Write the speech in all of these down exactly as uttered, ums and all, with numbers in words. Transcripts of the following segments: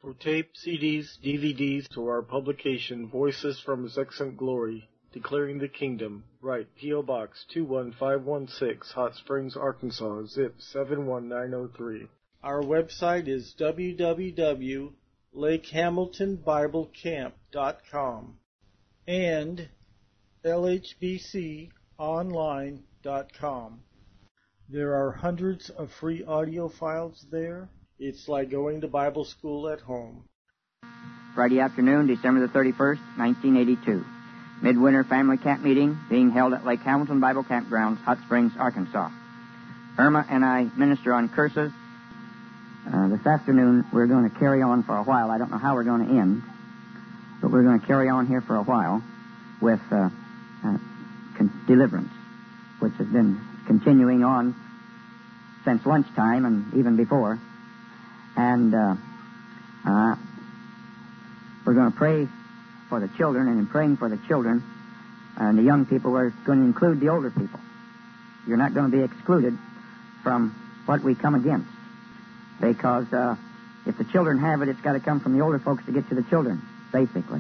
For tape, C Ds, D V Ds, to our publication, Voices from His Excellent Glory, Declaring the Kingdom, write P O Box two one five one six, Hot Springs, Arkansas, zip seven one nine zero three. Our website is w w w dot lake hamilton bible camp dot com and l h b c online dot com. There are hundreds of free audio files there. It's like going to Bible school at home. Friday afternoon, December the thirty-first, nineteen eighty-two. Midwinter family camp meeting being held at Lake Hamilton Bible Campgrounds, Hot Springs, Arkansas. Irma and I minister on curses. Uh, this afternoon, we're going to carry on for a while. I don't know how we're going to end, but we're going to carry on here for a while with uh, uh, con- deliverance, which has been continuing on since lunchtime and even before. And uh, uh, we're going to pray for the children, and in praying for the children and the young people, we're going to include the older people. You're not going to be excluded from what we come against, because uh, if the children have it, it's got to come from the older folks to get to the children, basically.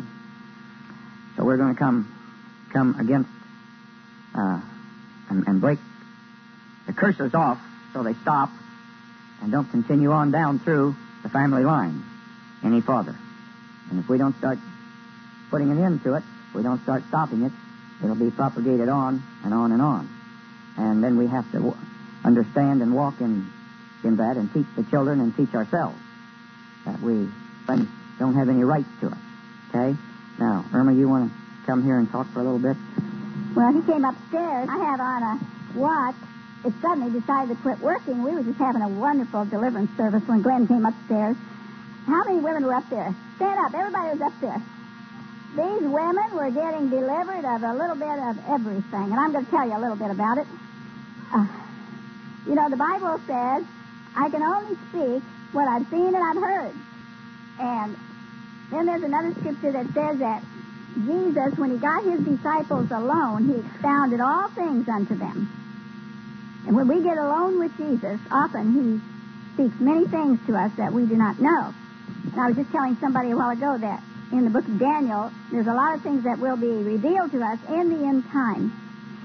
So we're going to come come against uh, and, and break the curses off so they stop and don't continue on down through the family line any farther. And if we don't start putting an end to it, if we don't start stopping it, it'll be propagated on and on and on. And then we have to w- understand and walk in, in that and teach the children and teach ourselves that we don't have any rights to it. Okay? Now, Irma, you want to come here and talk for a little bit? Well, he came upstairs. I had on a watch. It suddenly decided to quit working. We were just having a wonderful deliverance service when Glenn came upstairs. How many women were up there? Stand up. Everybody was up there. These women were getting delivered of a little bit of everything, and I'm going to tell you a little bit about it. Uh, you know, the Bible says, I can only speak what I've seen and I've heard. And then there's another scripture that says that Jesus, when he got his disciples alone, he expounded all things unto them. And when we get alone with Jesus, often he speaks many things to us that we do not know. And I was just telling somebody a while ago that in the book of Daniel, there's a lot of things that will be revealed to us in the end time.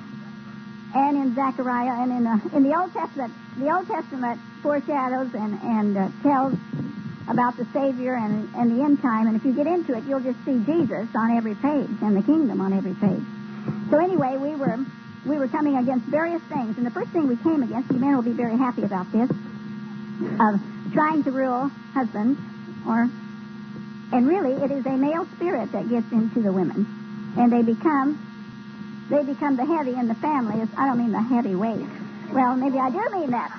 And in Zechariah and in the, in the Old Testament, the Old Testament foreshadows and, and uh, tells about the Savior and, and the end time. And if you get into it, you'll just see Jesus on every page and the kingdom on every page. So anyway, we were we were coming against various things. And the first thing we came against, you men will be very happy about this, of trying to rule husbands, or, and really it is a male spirit that gets into the women. And they become, they become the heavy in the family. I don't mean the heavyweight. Well, maybe I do mean that.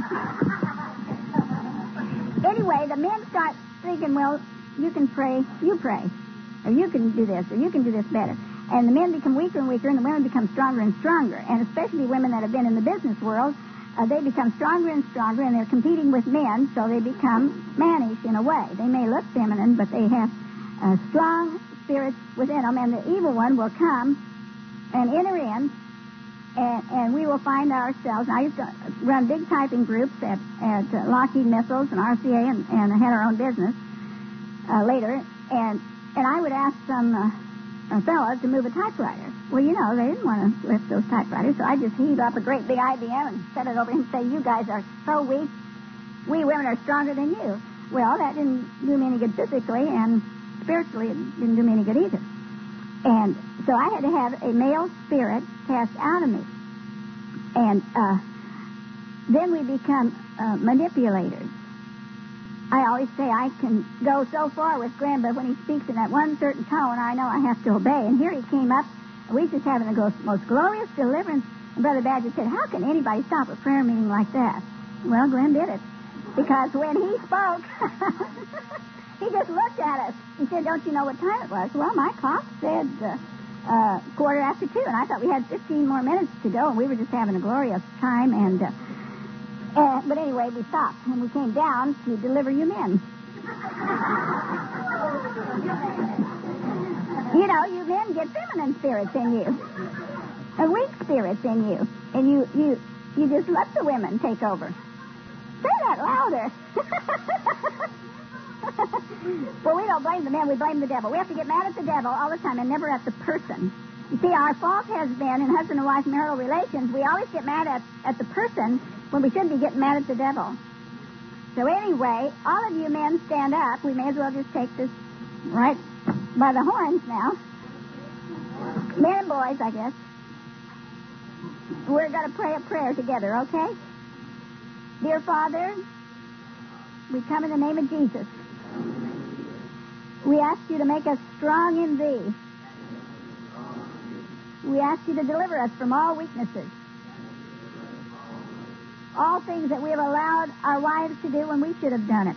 Anyway, the men start thinking, well, you can pray, you pray. Or you can do this, or you can do this better. And the men become weaker and weaker, and the women become stronger and stronger. And especially women that have been in the business world, uh, they become stronger and stronger, and they're competing with men, so they become mannish in a way. They may look feminine, but they have uh, strong spirits within them, and the evil one will come and enter in, and, and we will find ourselves. I used to run big typing groups at, at uh, Lockheed Missiles and R C A, and, and I had our own business uh, later, and and I would ask some uh, uh, fellows to move a typewriter. Well, you know, they didn't want to lift those typewriters, so I just heaved up a great big I B M and set it over and say, you guys are so weak, we women are stronger than you. Well, that didn't do me any good physically, and spiritually it didn't do me any good either. And so I had to have a male spirit cast out of me. And uh, then we become uh, manipulators. I always say I can go so far with Glenn, but when he speaks in that one certain tone, I know I have to obey. And here he came up, and we just having the most glorious deliverance. And Brother Badger said, how can anybody stop a prayer meeting like that? Well, Glenn did it. Because when he spoke, he just looked at us. He said, don't you know what time it was? Well, my clock said uh, uh, quarter after two, and I thought we had fifteen more minutes to go, and we were just having a glorious time. And uh, uh, But anyway, we stopped, and we came down to deliver you men. You know, you men get feminine spirits in you, and weak spirits in you, and you, you, you just let the women take over. Say that louder. Well, we don't blame the men, we blame the devil. We have to get mad at the devil all the time and never at the person. You see, our fault has been in husband and wife marital relations. We always get mad at, at the person when we should be getting mad at the devil. So anyway, all of you men stand up. We may as well just take this right by the horns now. Men and boys, I guess. We're going to pray a prayer together, okay? Dear Father, we come in the name of Jesus. We ask you to make us strong in thee. We ask you to deliver us from all weaknesses. All things that we have allowed our wives to do when we should have done it.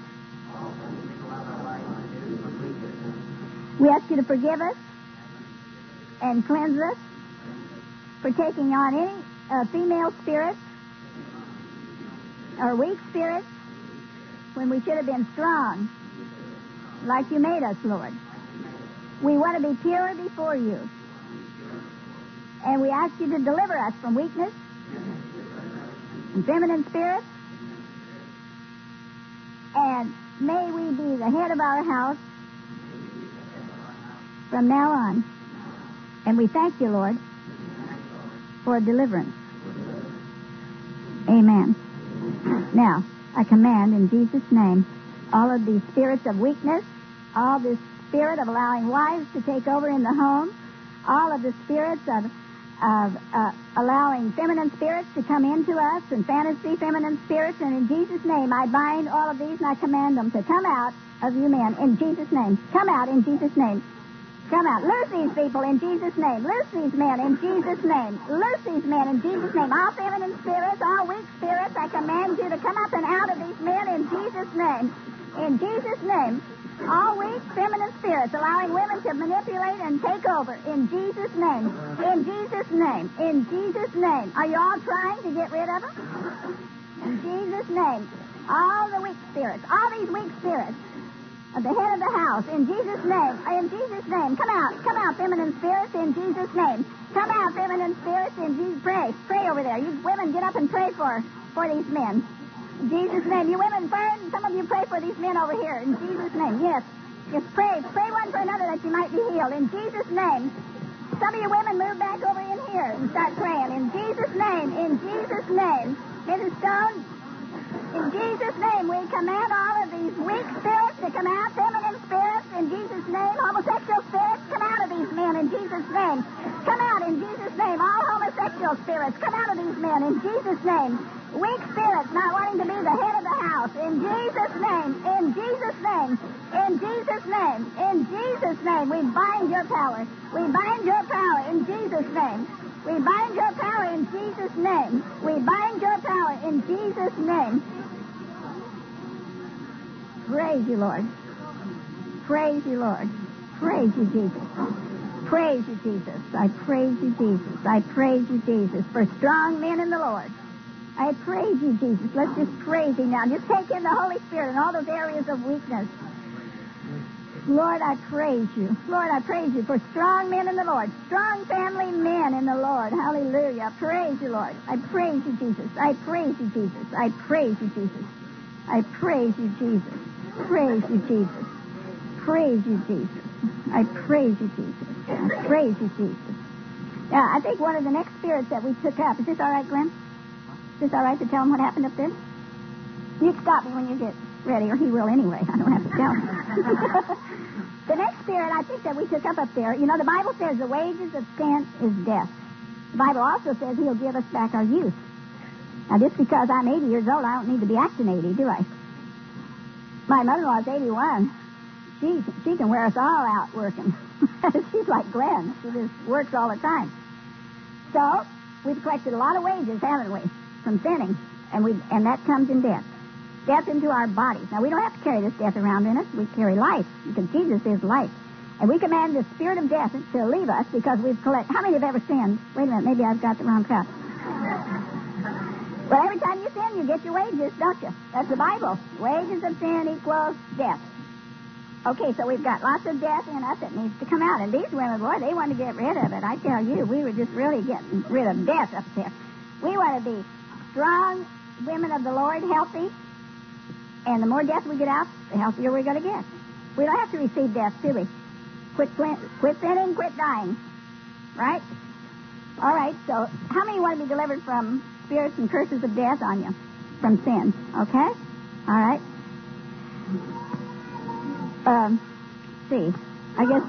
We ask you to forgive us and cleanse us for taking on any uh, female spirits or weak spirits when we should have been strong, like you made us, Lord. We want to be pure before you. And we ask you to deliver us from weakness and feminine spirits. And may we be the head of our house from now on. And we thank you, Lord, for deliverance. Amen. Now, I command in Jesus' name all of these spirits of weakness, all this spirit of allowing wives to take over in the home, all of the spirits of of uh, allowing feminine spirits to come into us and fantasy feminine spirits, and in Jesus' name I bind all of these and I command them to come out of you men in Jesus' name. Come out in Jesus' name. Come out. Loose these people in Jesus' name. Loose these men in Jesus' name. Loose these men in Jesus' name. All feminine spirits, all weak spirits, I command you to come up and out of these men in Jesus' name. In Jesus' name. All weak feminine spirits allowing women to manipulate and take over. In Jesus' name. In Jesus' name. In Jesus' name. Are you all trying to get rid of them? In Jesus' name. All the weak spirits. All these weak spirits. At the head of the house. In Jesus' name. In Jesus' name. Come out. Come out, feminine spirits. In Jesus' name. Come out, feminine spirits. In Jesus' Pray. Pray over there. You women get up and pray for, for these men. In Jesus' name. You women, pray. Some of you pray for these men over here. In Jesus' name. Yes. Just pray. Pray one for another that you might be healed. In Jesus' name. Some of you women move back over in here and start praying. In Jesus' name. In Jesus' name. Missus Stone, in Jesus' name, we command all of these weak spirits to come out. Feminine spirits, in Jesus' name. Homosexual spirits, come out of these men. In Jesus' name. Come out in Jesus' name. All homosexual spirits, come out of these men. In Jesus' name. Weak spirits not wanting to be the head of the house. In Jesus' name. In Jesus' name. In Jesus' name. In Jesus' name. We bind your power. We bind your power in Jesus' name. We bind your power in Jesus' name. We bind your power in Jesus' name. Praise you, Lord. Praise you, Lord. Praise you, Jesus. Praise you, Jesus. I praise you, Jesus. I praise you, Jesus, for strong men in the Lord. I praise you, Jesus. Let's just praise him now. Just take in the Holy Spirit in all those areas of weakness. Lord, I praise you. Lord, I praise you for strong men in the Lord. Strong family men in the Lord. Hallelujah. I praise you, Lord. I praise you, Jesus. I praise you, Jesus. I praise you, Jesus. I praise you, Jesus. Praise you, Jesus. Praise you, Jesus. I praise you, Jesus. I praise you, Jesus. Now, I think one of the next spirits that we took up, is this all right, Glenn? Is this all right to tell him what happened up there? You can stop me when you get ready, or he will anyway. I don't have to tell him. The next spirit I think that we took up up there, you know, the Bible says the wages of sin is death. The Bible also says he'll give us back our youth. Now, just because I'm eighty years old, I don't need to be acting eighty, do I? My mother-in-law is eighty-one. She, she can wear us all out working. She's like Glenn. She just works all the time. So, we've collected a lot of wages, haven't we, from sinning, and we and that comes in death. Death into our bodies. Now, we don't have to carry this death around in us. We carry life, because Jesus is life. And we command the spirit of death to leave us because we've collected... How many have ever sinned? Wait a minute, maybe I've got the wrong crowd. Well, every time you sin, you get your wages, don't you? That's the Bible. Wages of sin equals death. Okay, so we've got lots of death in us that needs to come out. And these women, boy, they want to get rid of it. I tell you, we were just really getting rid of death up there. We want to be strong women of the Lord, healthy. And the more death we get out, the healthier we're going to get. We don't have to receive death, do we? Quit, quit sinning, quit dying. Right? All right, so how many want to be delivered from spirits and curses of death on you? From sin, okay? All right. Um, see, I guess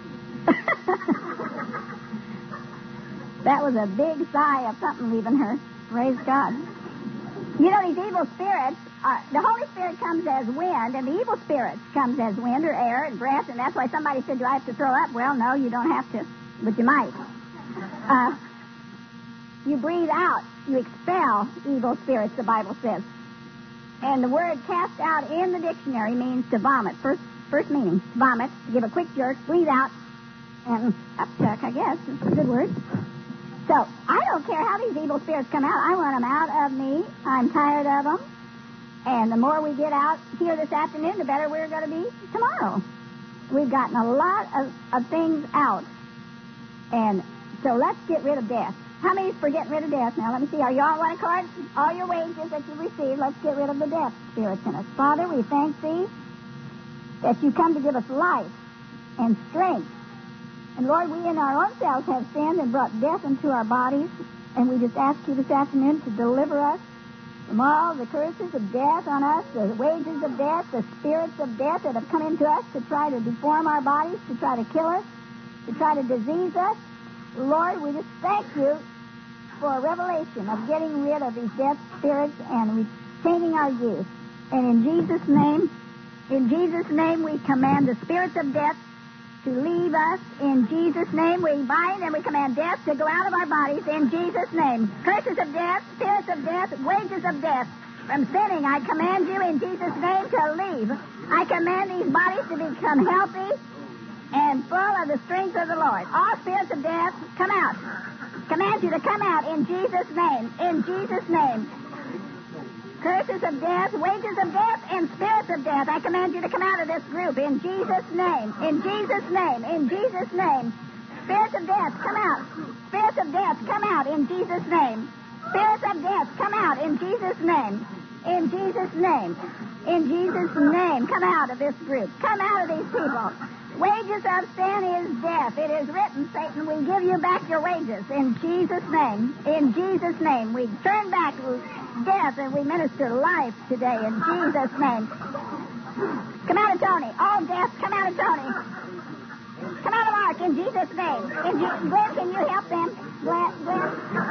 that was a big sigh of something leaving her. Praise God. You know, these evil spirits, uh, the Holy Spirit comes as wind, and the evil spirits comes as wind or air and breath, and that's why somebody said, do I have to throw up? Well, no, you don't have to, but you might. Uh, you breathe out, you expel evil spirits, the Bible says. And the word cast out in the dictionary means to vomit. First first meaning, vomit, to give a quick jerk, breathe out, and upchuck, I guess. It's a good word. So, I don't care how these evil spirits come out. I want them out of me. I'm tired of them. And the more we get out here this afternoon, the better we're going to be tomorrow. We've gotten a lot of, of things out. And so let's get rid of death. How many's for getting rid of death now? Let me see. Are you all on one accord? All your wages that you receive, let's get rid of the death spirits in us. Father, we thank thee that you come to give us life and strength. And Lord, we in our own selves have sinned and brought death into our bodies. And we just ask you this afternoon to deliver us from all the curses of death on us, the wages of death, the spirits of death that have come into us to try to deform our bodies, to try to kill us, to try to disease us. Lord, we just thank you for a revelation of getting rid of these death spirits and retaining our youth. And in Jesus' name, in Jesus' name, we command the spirits of death to leave us. In Jesus' name, we bind and we command death to go out of our bodies. In Jesus' name, curses of death, spirits of death, wages of death. From sinning, I command you in Jesus' name to leave. I command these bodies to become healthy and full of the strength of the Lord. All spirits of death, come out. Command you to come out in Jesus' name. In Jesus' name. Curses of death, wages of death, and spirits of death. I command you to come out of this group in Jesus' name. In Jesus' name. In Jesus' name. Spirits of death, come out. Spirits of death, come out in Jesus' name. Spirits of death, come out in Jesus' name. In Jesus' name. In Jesus' name. Come out of this group. Come out of these people. Wages of sin is death. It is written, Satan, we give you back your wages. In Jesus' name. In Jesus' name. We turn back death and we minister life today. In Jesus' name. Come out of Tony. All death, come out of Tony. Come out of Mark in Jesus' name. In Je- Glenn, can you help them? Glenn, Glenn.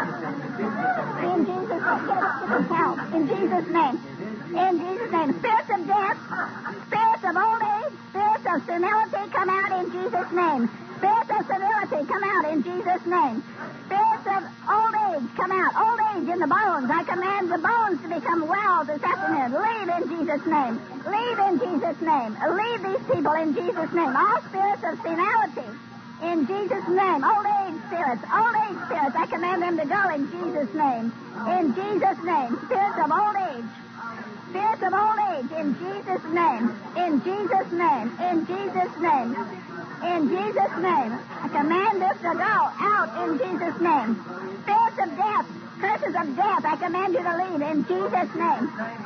In Jesus' name. Get us to help. In Jesus' name. In Jesus' name. Spirits of death, spirits of old age, spirits of senility, come out in Jesus' name. Spirits of senility, come out in Jesus' name. Spirits of old age, come out. Old age in the bones. I command the bones to become well this afternoon. Leave in Jesus' name. Leave in Jesus' name. Leave these people in Jesus' name. All spirits of senility, in Jesus' name. Old age spirits, old age spirits, I command them to go in Jesus' name. In Jesus' name. Spirits of old age. Spirits of old age, in Jesus' name, in Jesus' name, in Jesus' name, in Jesus' name. I command this to go out in Jesus' name. Spirits of death, curses of death, I command you to leave in Jesus' name.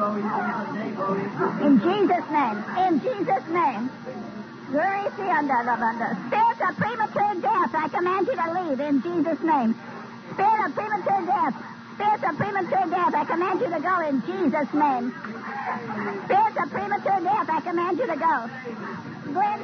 In Jesus' name, in Jesus' name. Spirits of premature death, I command you to leave in Jesus' name. Spirit of premature death, spirits of premature death, I command you to go in Jesus' name. Spirits of premature death, I command you to go. Glenn,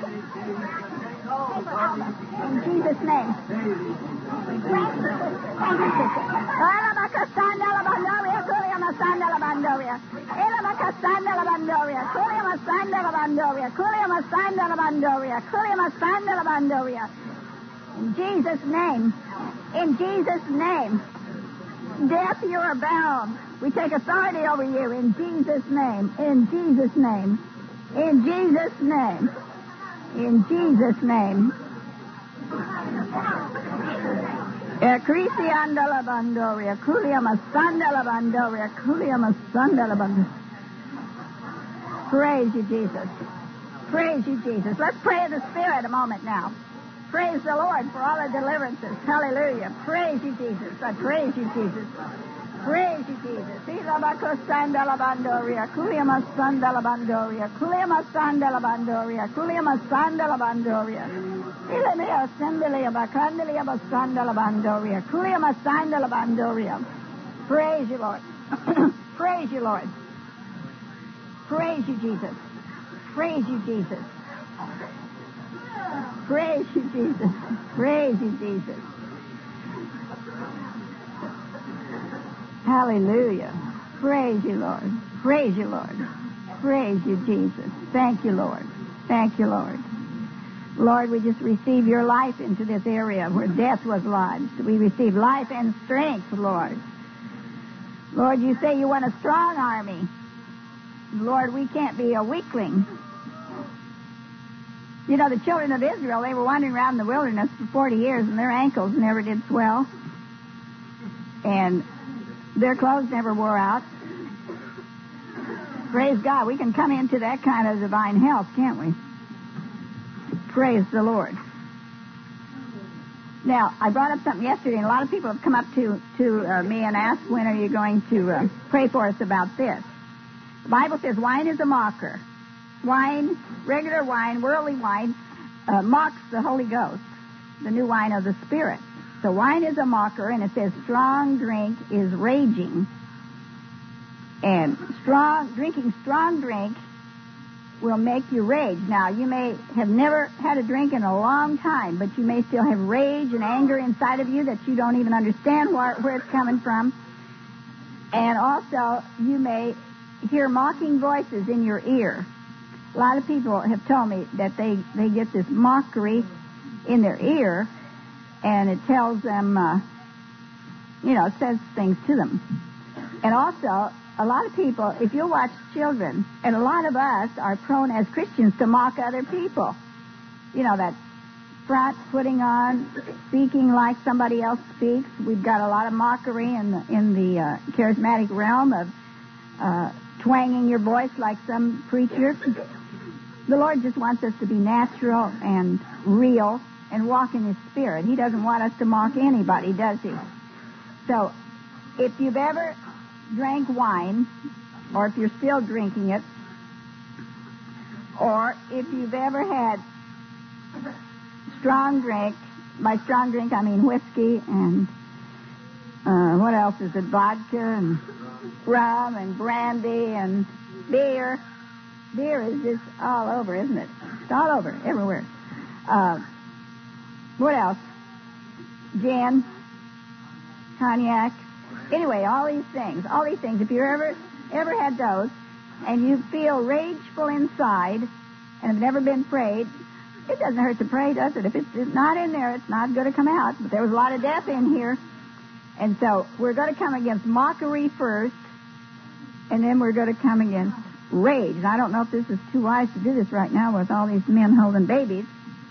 in Jesus' name. Thank you, sister. Alabakasanda labandoria, kulia masanda labandoria. Elabakasanda labandoria, kulia masanda labandoria, kulia masanda labandoria, kulia masanda labandoria. In Jesus' name. In Jesus' name. Death, you are bound. We take authority over you in Jesus' name. In Jesus' name. In Jesus' name. In Jesus' name. Ekrisi andala bandoria, kulia masanda la bandoria, kulia masanda la bandoria. Praise you, Jesus. Praise you, Jesus. Let's pray in the Spirit a moment now. Praise the Lord for all the deliverances. Hallelujah. Praise you, Jesus. I praise you, Jesus. Praise you, Jesus. Ilabakosandalabandoria, kuliamasandalabandoria, kuliamasandalabandoria, kuliamasandalabandoria. Ilemea sendelia bakandelia basandalabandoria, kuliamasandalabandoria. Praise you, Lord. Praise you, Lord. Praise you, Jesus. Praise you, Jesus. Praise you, Jesus. Praise you, Jesus. Hallelujah. Praise you, Lord. Praise you, Lord. Praise you, Jesus. Thank you, Lord. Thank you, Lord. Lord, we just receive your life into this area where death was lodged. We receive life and strength, Lord. Lord, you say you want a strong army. Lord, we can't be a weakling. You know, the children of Israel, they were wandering around in the wilderness for forty years, and their ankles never did swell. And their clothes never wore out. Praise God. We can come into that kind of divine health, can't we? Praise the Lord. Now, I brought up something yesterday, and a lot of people have come up to, to uh, me and asked, when are you going to uh, pray for us about this? The Bible says wine is a mocker. Wine, regular wine, worldly wine, uh, mocks the Holy Ghost, the new wine of the Spirit. So wine is a mocker, and it says strong drink is raging. And strong drinking strong drink will make you rage. Now, you may have never had a drink in a long time, but you may still have rage and anger inside of you that you don't even understand where, where it's coming from. And also, you may hear mocking voices in your ear. A lot of people have told me that they, they get this mockery in their ear, and it tells them, uh, you know, it says things to them. And also, a lot of people, if you watch children, and a lot of us are prone as Christians to mock other people. You know, that front putting on, speaking like somebody else speaks. We've got a lot of mockery in the, in the uh, charismatic realm of uh, twanging your voice like some preacher. The Lord just wants us to be natural and real and walk in His Spirit. He doesn't want us to mock anybody, does He? So, if you've ever drank wine, or if you're still drinking it, or if you've ever had strong drink, by strong drink I mean whiskey and uh, what else is it, vodka and rum and brandy and beer. Beer is just all over, isn't it? It's all over, everywhere. Uh, what else? Gin, cognac. Anyway, all these things, all these things. If you ever ever had those, and you feel rageful inside, and have never been prayed, it doesn't hurt to pray, does it? If it's not in there, it's not going to come out. But there was a lot of death in here, and so we're going to come against mockery first, and then we're going to come against rage. And I don't know if this is too wise to do this right now with all these men holding babies.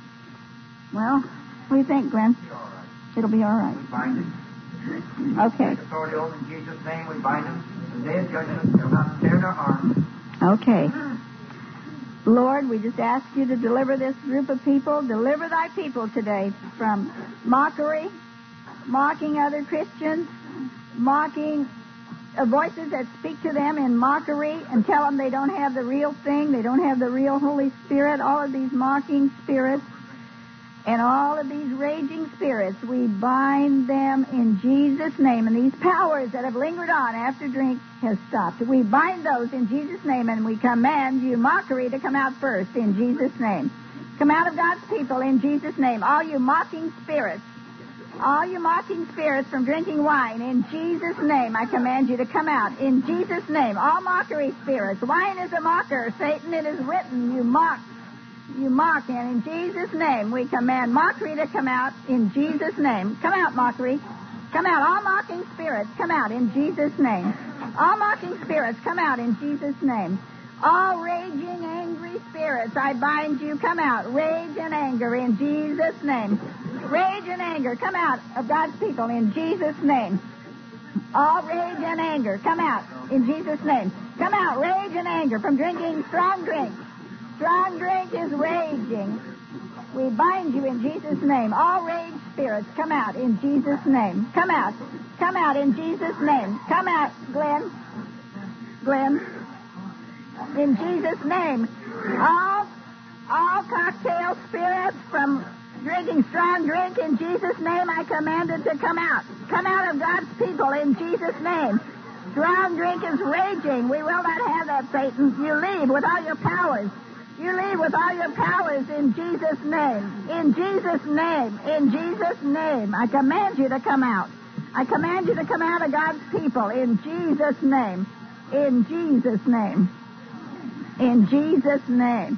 Well, what do you think, Glenn? It'll be all right. We bind it. Okay. Take authority over in Jesus' name. We bind them. The day of judgment, they'll not tear their arms. Okay. Lord, we just ask you to deliver this group of people. Deliver thy people today from mockery, mocking other Christians, mocking uh, voices that speak to them in mockery and tell them they don't have the real thing, they don't have the real Holy Spirit, all of these mocking spirits. And all of these raging spirits, we bind them in Jesus' name. And these powers that have lingered on after drink has stopped, we bind those in Jesus' name, and we command you, mockery, to come out first in Jesus' name. Come out of God's people in Jesus' name. All you mocking spirits, all you mocking spirits from drinking wine, in Jesus' name, I command you to come out in Jesus' name. All mockery spirits. Wine is a mocker. Satan, it is written, you mock. You mock, and in Jesus' name, we command mockery to come out in Jesus' name. Come out, mockery. Come out. All mocking spirits, come out in Jesus' name. All mocking spirits, come out in Jesus' name. All raging, angry spirits, I bind you, come out. Rage and anger in Jesus' name. Rage and anger, come out of God's people in Jesus' name. All rage and anger, come out in Jesus' name. Come out, rage and anger from drinking strong drink. Strong drink is raging. We bind you in Jesus' name. All rage spirits, come out in Jesus' name. Come out. Come out in Jesus' name. Come out, Glenn. Glenn. In Jesus' name. All, all cocktail spirits from drinking strong drink in Jesus' name, I command it to come out. Come out of God's people in Jesus' name. Strong drink is raging. We will not have that, Satan. You leave with all your powers. You leave with all your powers in Jesus' name. In Jesus' name. In Jesus' name. I command you to come out. I command you to come out of God's people in Jesus' name. In Jesus' name. In Jesus' name.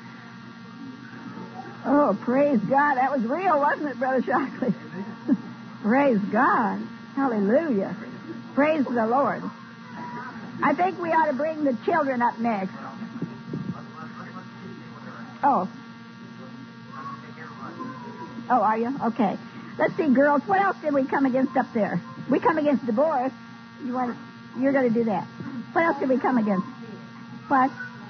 Oh, praise God. That was real, wasn't it, Brother Shockley? Praise God. Hallelujah. Praise the Lord. I think we ought to bring the children up next. Oh. Oh, are you? Okay. Let's see, girls. What else did we come against up there? We come against divorce. You want? You're going to do that. What else did we come against? What?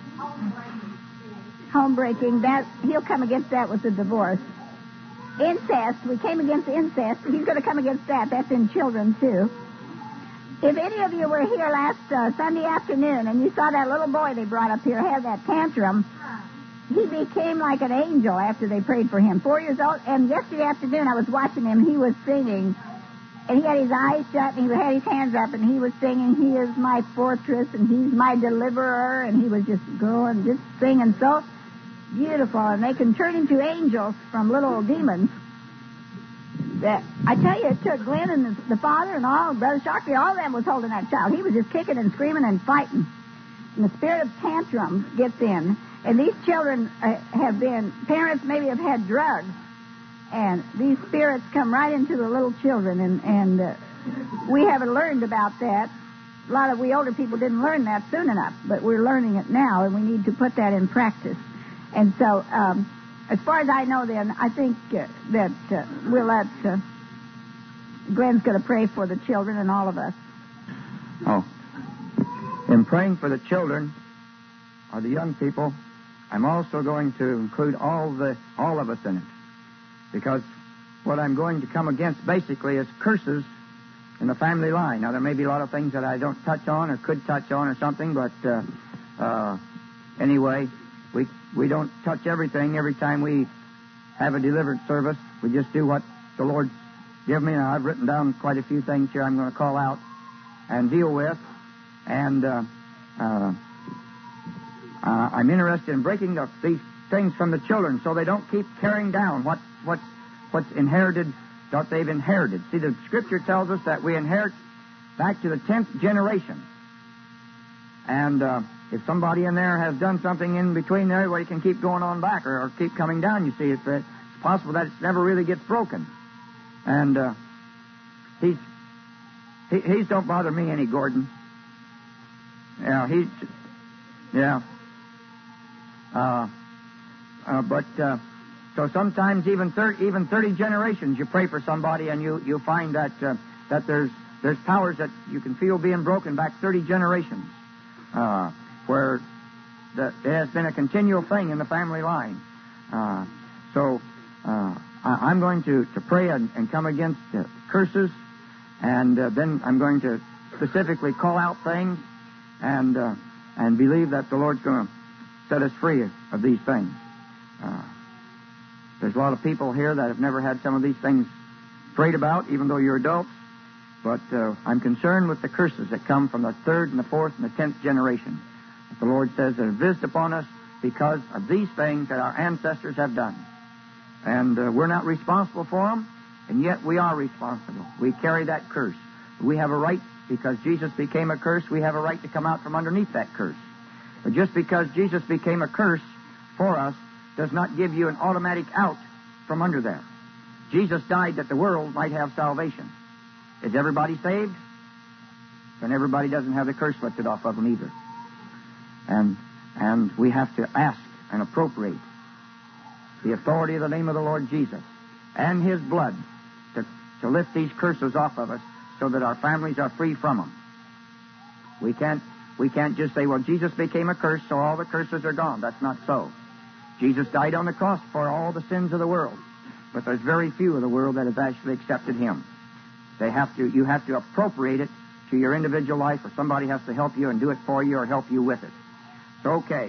Homebreaking. That he'll come against that with the divorce. Incest. We came against incest. He's going to come against that. That's in children too. If any of you were here last uh, Sunday afternoon and you saw that little boy they brought up here have that tantrum, he became like an angel after they prayed for him. Four years old. And yesterday afternoon I was watching him. He was singing. And he had his eyes shut and he had his hands up and he was singing, "He is my fortress and he's my deliverer." And he was just going, just singing so beautiful. And they can turn into angels from little demons. That I tell you, it took Glenn and the, the father and all, Brother Shockley, all of them was holding that child. He was just kicking and screaming and fighting. And the spirit of tantrum gets in. And these children uh, have been, parents maybe have had drugs. And these spirits come right into the little children. And, and uh, we haven't learned about that. A lot of we older people didn't learn that soon enough. But we're learning it now, and we need to put that in practice. And so, um, as far as I know, then, I think uh, that uh, we'll let uh, Glenn's going to pray for the children and all of us. Oh. In praying for the children or the young people, I'm also going to include all the all of us in it. Because what I'm going to come against basically is curses in the family line. Now, there may be a lot of things that I don't touch on or could touch on or something, but uh, uh, anyway, we we don't touch everything every time we have a deliverance service. We just do what the Lord's given me. Now, I've written down quite a few things here I'm going to call out and deal with. And uh, uh, uh, I'm interested in breaking up these things from the children so they don't keep carrying down what what's what's inherited, what they've inherited. See, the Scripture tells us that we inherit back to the tenth generation. And uh, if somebody in there has done something in between there, well, you can keep going on back or, or keep coming down. You see, it's, it's possible that it never really gets broken. And uh, he's he, he's don't bother me any, Gordon. Yeah, he's yeah. Uh, uh, but uh, so sometimes even thirty, even thirty generations, you pray for somebody and you you find that uh, that there's there's powers that you can feel being broken back thirty generations. Uh, where the, there has been a continual thing in the family line. Uh, so uh, I, I'm going to, to pray and, and come against uh, curses, and uh, then I'm going to specifically call out things and uh, and believe that the Lord's going to set us free of, of these things. Uh, there's a lot of people here that have never had some of these things prayed about, even though you're adults. But uh, I'm concerned with the curses that come from the third and the fourth and the tenth generation. The Lord says they're visited upon us because of these things that our ancestors have done. And uh, we're not responsible for them, and yet we are responsible. We carry that curse. We have a right, because Jesus became a curse, we have a right to come out from underneath that curse. But just because Jesus became a curse for us does not give you an automatic out from under there. Jesus died that the world might have salvation. Is everybody saved? Then everybody doesn't have the curse lifted off of them either. And and we have to ask and appropriate the authority of the name of the Lord Jesus and His blood to, to lift these curses off of us so that our families are free from them. We can't we can't just say, well, Jesus became a curse, so all the curses are gone. That's not so. Jesus died on the cross for all the sins of the world. But there's very few of the world that have actually accepted him. They have to, you have to appropriate it to your individual life, or somebody has to help you and do it for you or help you with it. So, okay,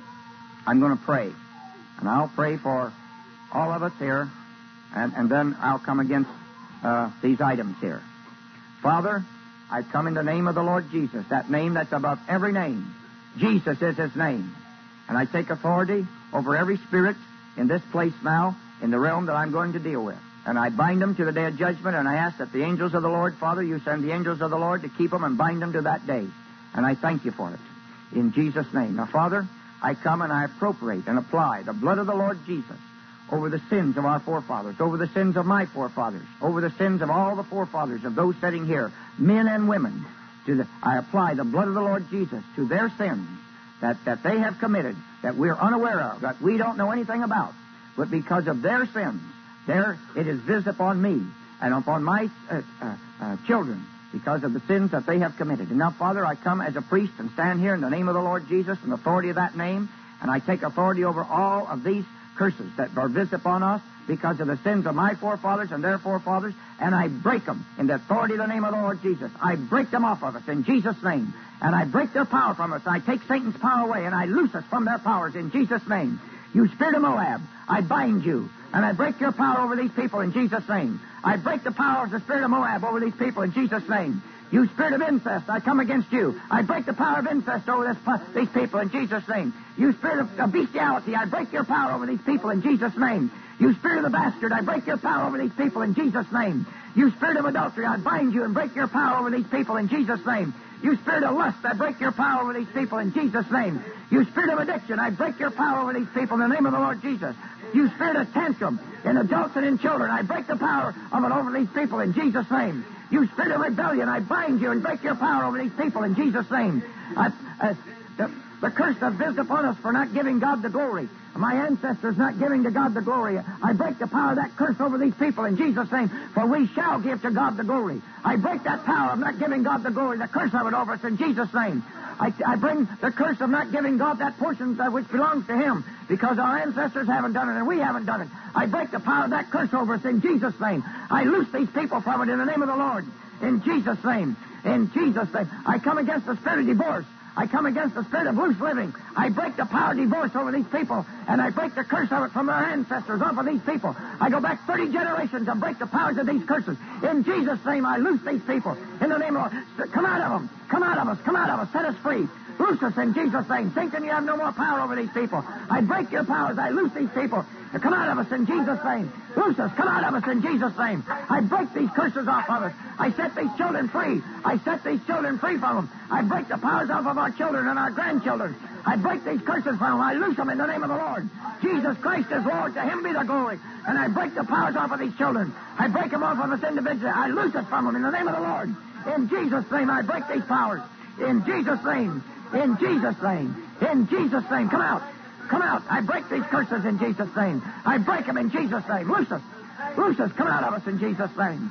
I'm going to pray. And I'll pray for all of us here, and, and then I'll come against uh, these items here. Father, I come in the name of the Lord Jesus, that name that's above every name. Jesus is his name. And I take authority over every spirit in this place now, in the realm that I'm going to deal with. And I bind them to the day of judgment, and I ask that the angels of the Lord, Father, you send the angels of the Lord to keep them and bind them to that day. And I thank you for it. In Jesus' name. Now, Father, I come and I appropriate and apply the blood of the Lord Jesus over the sins of our forefathers, over the sins of my forefathers, over the sins of all the forefathers of those sitting here, men and women. To the, I apply the blood of the Lord Jesus to their sins that, that they have committed, that we're unaware of, that we don't know anything about. But because of their sins, there it is visited upon me and upon my uh, uh, uh, children because of the sins that they have committed. And now, Father, I come as a priest and stand here in the name of the Lord Jesus and the authority of that name, and I take authority over all of these curses that are visited upon us because of the sins of my forefathers and their forefathers, and I break them in the authority of the name of the Lord Jesus. I break them off of us in Jesus' name, and I break their power from us. I take Satan's power away, and I loose us from their powers in Jesus' name. You spirit of Moab, I bind you, and I break your power over these people in Jesus' name. I break the power of the spirit of Moab over these people in Jesus' name. You spirit of incest, I come against you. I break the power of incest over this, these people in Jesus' name. You spirit of, of bestiality, I break your power over these people in Jesus' name. You spirit of the bastard, I break your power over these people in Jesus' name. You spirit of adultery, I bind you and break your power over these people in Jesus' name. You spirit of lust, I break your power over these people in Jesus' name. You spirit of addiction, I break your power over these people in the name of the Lord Jesus. You spirit of tantrum in adults and in children, I break the power of it over these people in Jesus' name. You spirit of rebellion, I bind you and break your power over these people in Jesus' name. I, uh, the, the curse that visited upon us for not giving God the glory, my ancestors not giving to God the glory, I break the power of that curse over these people in Jesus' name, for we shall give to God the glory. I break that power of not giving God the glory, the curse of it over us in Jesus' name. I, I bring the curse of not giving God that portion that which belongs to him, because our ancestors haven't done it and we haven't done it. I break the power of that curse over us in Jesus' name. I loose these people from it in the name of the Lord. In Jesus' name. In Jesus' name. I come against the spirit of divorce. I come against the spirit of loose living. I break the power of divorce over these people, and I break the curse of it from their ancestors off of these people. I go back thirty generations and break the powers of these curses. In Jesus' name, I loose these people. In the name of the Lord, come out of them. Come out of us. Come out of us. Set us free. Loose us in Jesus' name. Thinking you have no more power over these people. I break your powers. I loose these people. Come out of us in Jesus' name. Loose us. Come out of us in Jesus' name. I break these curses off of us. I set these children free. I set these children free from them. I break the powers off of our children and our grandchildren. I break these curses from them. I loose them in the name of the Lord. Jesus Christ is Lord. To him be the glory. And I break the powers off of these children. I break them off of us individually. I loose us from them in the name of the Lord. In Jesus' name, I break these powers. In Jesus' name. In Jesus' name. In Jesus' name. Come out. Come out. I break these curses in Jesus' name. I break them in Jesus' name. Loose us. Loose us. Come out of us in Jesus' name.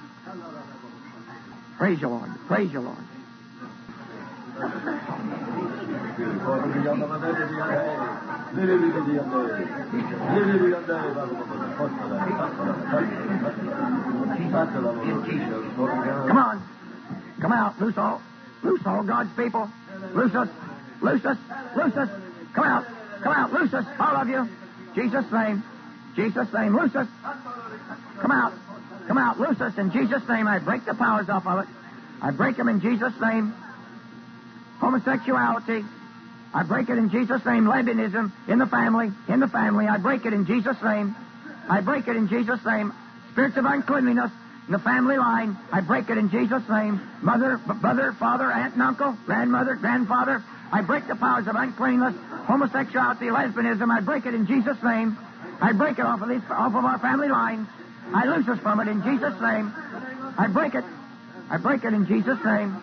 Praise you, Lord. Praise you, Lord. Come on. Come out. Loose all. Loose all God's people. Loose us. Loose us. Loose us. Come out. Come out. Loose us. All of you. Jesus' name. Jesus' name. Loose us. Come out. Come out. Loose us in Jesus' name. I break the powers off of it. I break them in Jesus' name. Homosexuality. I break it in Jesus' name. Lesbianism in the family. In the family. I break it in Jesus' name. I break it in Jesus' name. Spirits of uncleanliness in the family line. I break it in Jesus' name. Mother, brother, father, aunt and uncle, grandmother, grandfather. I break the powers of uncleanness, homosexuality, lesbianism. I break it in Jesus' name. I break it off of, these, off of our family lines. I loose us from it in Jesus' name. I break it. I break it in Jesus' name.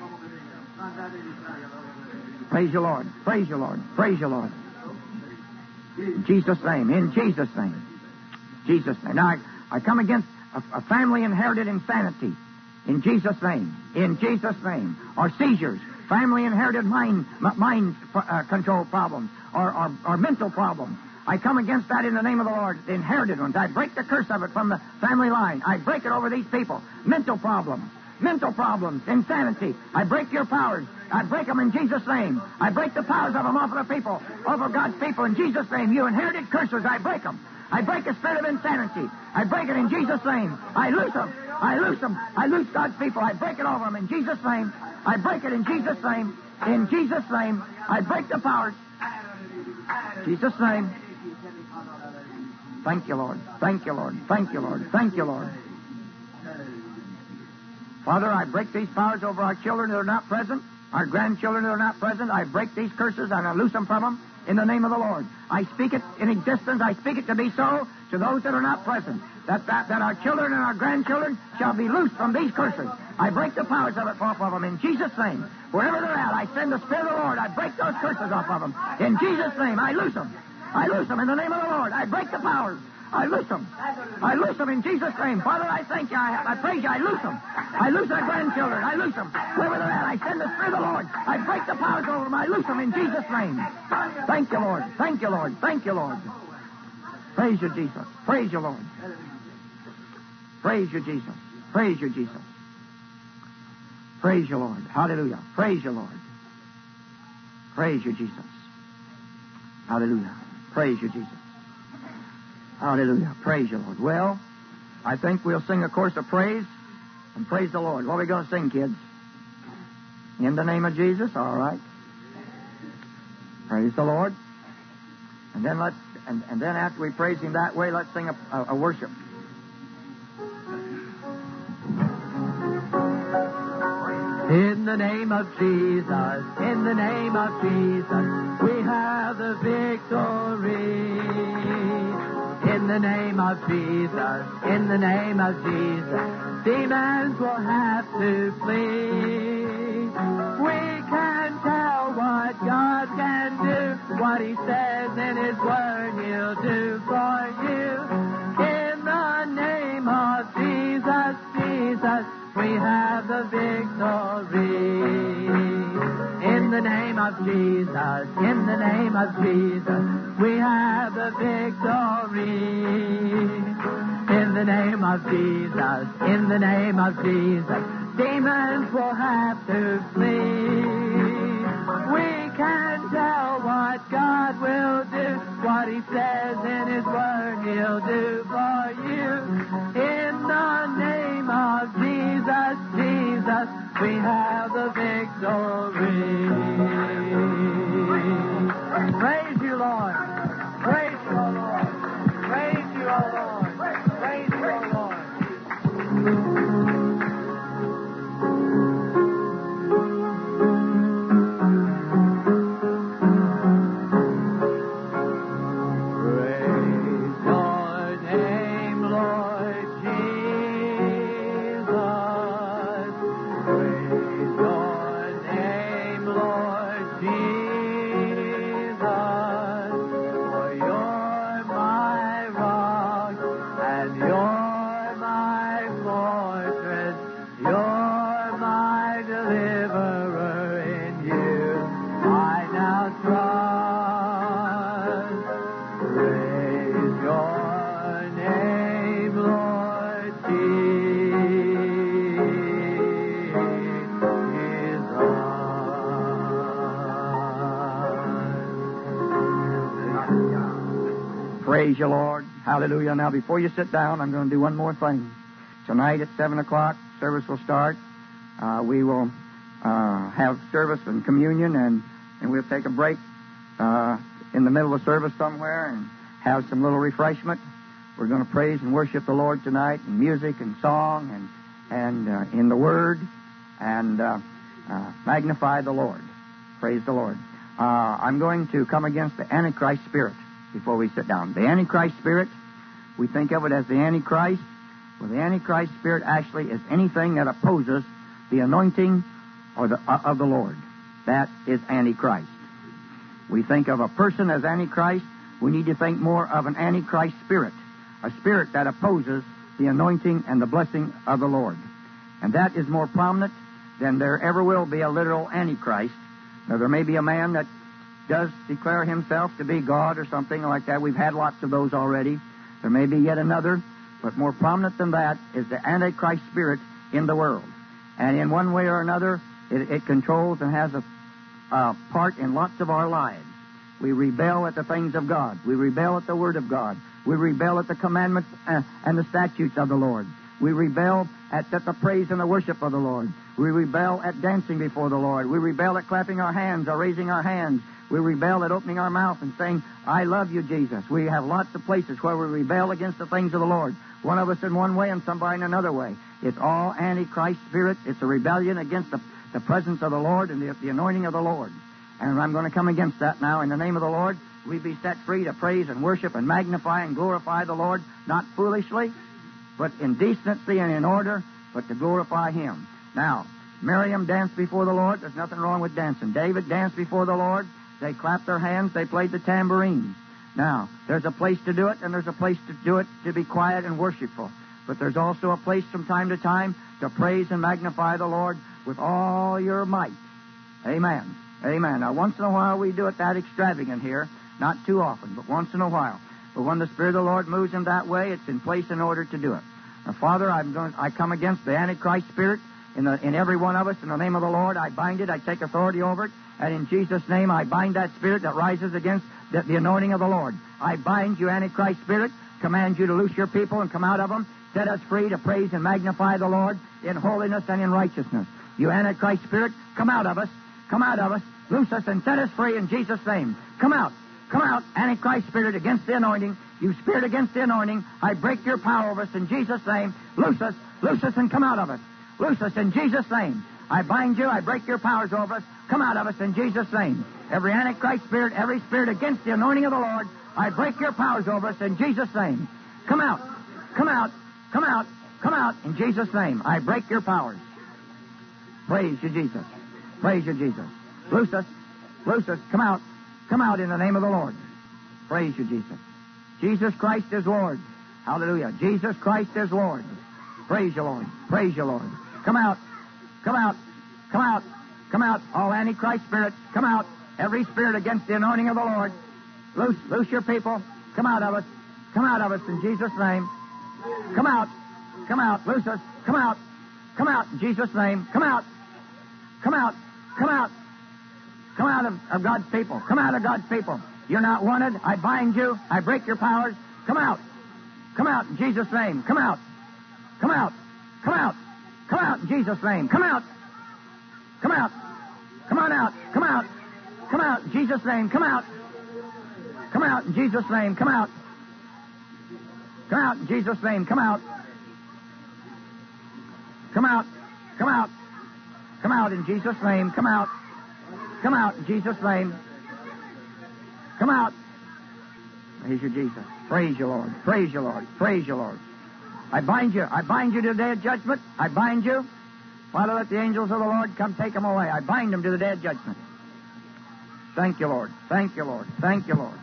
Praise you, Lord. Praise you, Lord. Praise you, Lord. In Jesus' name. In Jesus' name. Jesus' name. Now, I, I come against a, a family inherited insanity. In Jesus' name. In Jesus' name. Or seizures. Family inherited mind mind uh, control problems. Or, or, or mental problems. I come against that in the name of the Lord. The inherited ones. I break the curse of it from the family line. I break it over these people. Mental problems. Mental problems. Insanity. I break your powers. I break them in Jesus' name. I break the powers of them off of the people, off of God's people in Jesus' name. You inherited curses, I break them. I break the spirit of insanity. I break it in Jesus' name. I loose them. I loose them. I loose God's people. I break it over them in Jesus' name. I break it in Jesus' name. In Jesus' name. I break the powers. Jesus' name. Thank you, Lord. Thank you, Lord. Thank you, Lord. Thank you, Lord. Father, I break these powers over our children that are not present, our grandchildren that are not present. I break these curses and I loose them from them in the name of the Lord. I speak it in existence. I speak it to be so to those that are not present, that, that, that our children and our grandchildren shall be loosed from these curses. I break the powers of it off of them in Jesus' name. Wherever they're at, I send the Spirit of the Lord. I break those curses off of them. In Jesus' name, I loose them. I loose them in the name of the Lord. I break the powers. I loose them. I loose them in Jesus' name. Father, I thank you. I, I praise you. I loose them. I loose our grandchildren. I loose them. Wherever they're at, I send the Spirit of the Lord. I break the powers over them. I loose them in Jesus' name. Thank you, Lord. Thank you, Lord. Thank you, Lord. Praise you, Jesus. Praise you, Lord. Praise you, Jesus. Praise you, Jesus. Praise you, Lord. Hallelujah. Praise you, Lord. Praise you, Jesus. Hallelujah. Praise you, Jesus. Hallelujah. Praise you, Lord. Well, I think we'll sing a chorus of praise and praise the Lord. What are we going to sing, kids? In the name of Jesus? All right. Praise the Lord. And then let's and, and then after we praise Him that way, let's sing a, a, a worship. In the name of Jesus, in the name of Jesus, we have the victory. In the name of Jesus, in the name of Jesus, demons will have to flee. We can tell what God can do, what He says in His Word He'll do for you. In the name of Jesus, Jesus, we have the victory. In the name of Jesus, in the name of Jesus, we have the victory. In the name of Jesus, in the name of Jesus, demons will have to flee. We can tell what God will do, what He says in His Word He'll do for you. In the name of Jesus, Jesus, we have the victory. Praise you, Lord. Praise you, O Lord. Praise you, O Lord. Praise you, O Lord. Praise you, Lord. Hallelujah. Now, before you sit down, I'm going to do one more thing. Tonight at seven o'clock, service will start. Uh, we will uh, have service and communion, and, and we'll take a break uh, in the middle of service somewhere and have some little refreshment. We're going to praise and worship the Lord tonight in music and song and, and uh, in the Word and uh, uh, magnify the Lord. Praise the Lord. Uh, I'm going to come against the Antichrist spirit before we sit down. The Antichrist spirit, we think of it as the Antichrist. Well, the Antichrist spirit actually is anything that opposes the anointing or the, uh, of the Lord. That is Antichrist. We think of a person as Antichrist. We need to think more of an Antichrist spirit, a spirit that opposes the anointing and the blessing of the Lord. And that is more prominent than there ever will be a literal Antichrist. Now, there may be a man that does declare himself to be God or something like that. We've had lots of those already. There may be yet another, but more prominent than that is the Antichrist spirit in the world. And in one way or another, it, it controls and has a, a part in lots of our lives. We rebel at the things of God. We rebel at the Word of God. We rebel at the commandments uh, and the statutes of the Lord. We rebel at, at the praise and the worship of the Lord. We rebel at dancing before the Lord. We rebel at clapping our hands or raising our hands. We rebel at opening our mouth and saying, I love you, Jesus. We have lots of places where we rebel against the things of the Lord. One of us in one way and somebody in another way. It's all Antichrist spirit. It's a rebellion against the, the presence of the Lord and the, the anointing of the Lord. And I'm going to come against that now. In the name of the Lord, we be set free to praise and worship and magnify and glorify the Lord, not foolishly, but in decency and in order, but to glorify Him. Now, Miriam danced before the Lord. There's nothing wrong with dancing. David danced before the Lord. They clapped their hands. They played the tambourines. Now, there's a place to do it, and there's a place to do it to be quiet and worshipful. But there's also a place from time to time to praise and magnify the Lord with all your might. Amen. Amen. Now, once in a while we do it that extravagant here. Not too often, but once in a while. But when the Spirit of the Lord moves in that way, it's in place in order to do it. Now, Father, I'm going, I come against the Antichrist spirit in, the, in every one of us. In the name of the Lord, I bind it. I take authority over it. And in Jesus' name, I bind that spirit that rises against the, the anointing of the Lord. I bind you, Antichrist spirit. Command you to loose your people and come out of them. Set us free to praise and magnify the Lord in holiness and in righteousness. You Antichrist spirit, come out of us. Come out of us. Loose us and set us free in Jesus' name. Come out. Come out, Antichrist spirit, against the anointing. You spirit against the anointing. I break your power over us in Jesus' name. Loose us. Loose us and come out of us. Loose us in Jesus' name. I bind you. I break your powers over us. Come out of us in Jesus' name. Every Antichrist spirit, every spirit against the anointing of the Lord, I break your powers over us in Jesus' name. Come out. Come out. Come out. Come out in Jesus' name. I break your powers. Praise you, Jesus. Praise you, Jesus. Loose us. Loose us. Come out. Come out in the name of the Lord. Praise you, Jesus. Jesus Christ is Lord. Hallelujah. Jesus Christ is Lord. Praise you, Lord. Praise you, Lord. Come out. Come out. Come out. Come out. All Antichrist spirits, come out. Every spirit against the anointing of the Lord. Loose, loose your people. Come out of us. Come out of us in Jesus' name. Come out. Come out. Loose us. Come out. Come out in Jesus' name. Come out. Come out. Come out. Come out of, of God's people. Come out of God's people. You're not wanted. I bind you. I break your powers. Come out. Come out in Jesus' name. Come out. Come out. Come out. Come out in Jesus' name. Come out. Come out. Come on out. Come out. Come out in Jesus' name. Come out. Come out in Jesus' name. Come out. Come out in Jesus' name. Come out. Come out. Come out. Come out in Jesus' name. Come out. Come out in Jesus' name. Come out. Praise you, Jesus. Praise you, Lord. Praise you, Lord. Praise you, Lord. I bind you. I bind you to the day of judgment. I bind you. Father, let the angels of the Lord come take them away. I bind them to the day of judgment. Thank you, Lord. Thank you, Lord. Thank you, Lord.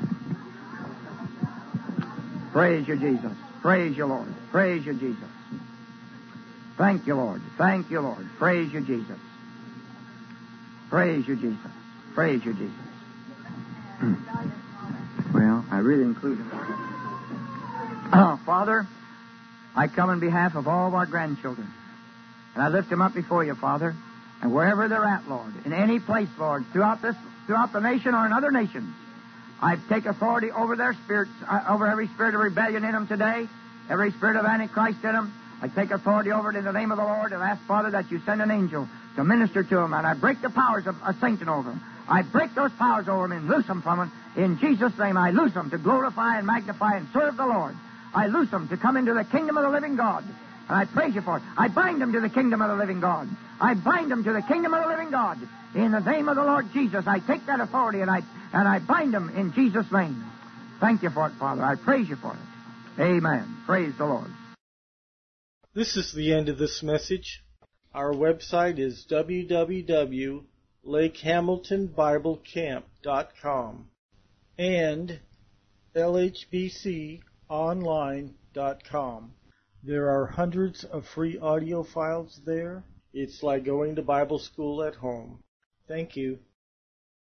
Praise you, Jesus. Praise you, Lord. Praise you, Jesus. Thank you, Lord. Thank you, Lord. Praise you, Jesus. Praise you, Jesus. Praise you, Jesus. Well, I really include it. Oh, Father, I come in behalf of all of our grandchildren. And I lift them up before you, Father. And wherever they're at, Lord, in any place, Lord, throughout this, throughout the nation or in other nations, I take authority over their spirits, uh, over every spirit of rebellion in them today, every spirit of Antichrist in them. I take authority over it in the name of the Lord and ask, Father, that you send an angel to minister to them. And I break the powers of, of Satan over them. I break those powers over them and loose them from them. In Jesus' name, I loose them to glorify and magnify and serve the Lord. I loose them to come into the kingdom of the living God. And I praise you for it. I bind them to the kingdom of the living God. I bind them to the kingdom of the living God. In the name of the Lord Jesus, I take that authority and I and I bind them in Jesus' name. Thank you for it, Father. I praise you for it. Amen. Praise the Lord. This is the end of this message. Our website is w w w dot lake hamilton bible camp dot com and l h b c online dot com. There are hundreds of free audio files there. It's like going to Bible school at home. Thank you.